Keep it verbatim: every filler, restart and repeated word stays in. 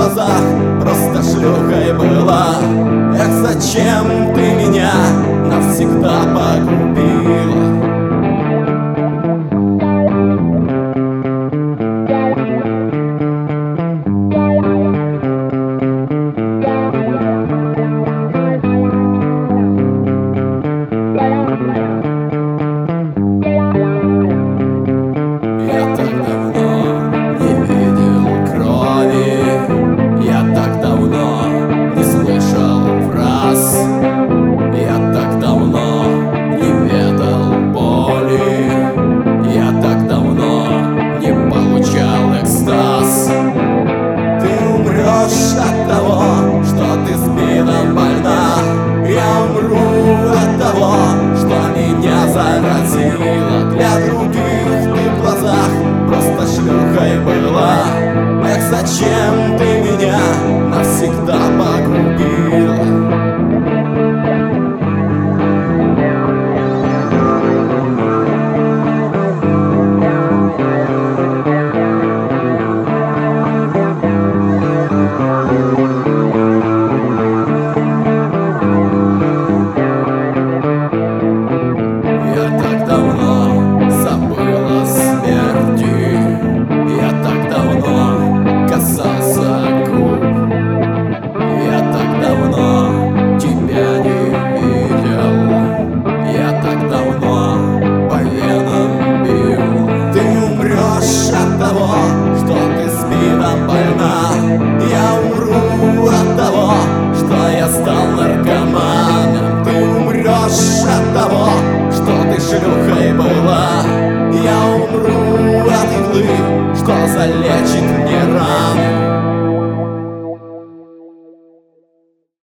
глазах просто шлюхой была. Эх, зачем ты меня навсегда погубила? Я так давно не видел крови, я так давно не слышал фраз, я так давно не ведал боли, я так давно не получал экстаз. Ты умрешь от того, что ты спидом больна, я умру от того, что меня заразило. Для других ты в глазах просто шлюхой была. Эх, зачем ты меня навсегда погубила? Я так давно забыл о смерти, я так давно касался губ, я так давно тебя не видел, я так давно по венам бил. Ты умрешь от того, что ты спидом больна, я умру от того, что я стал наркоманом. Ты умрешь от того, что ты шлюхой была, я умру от иглы, что залечит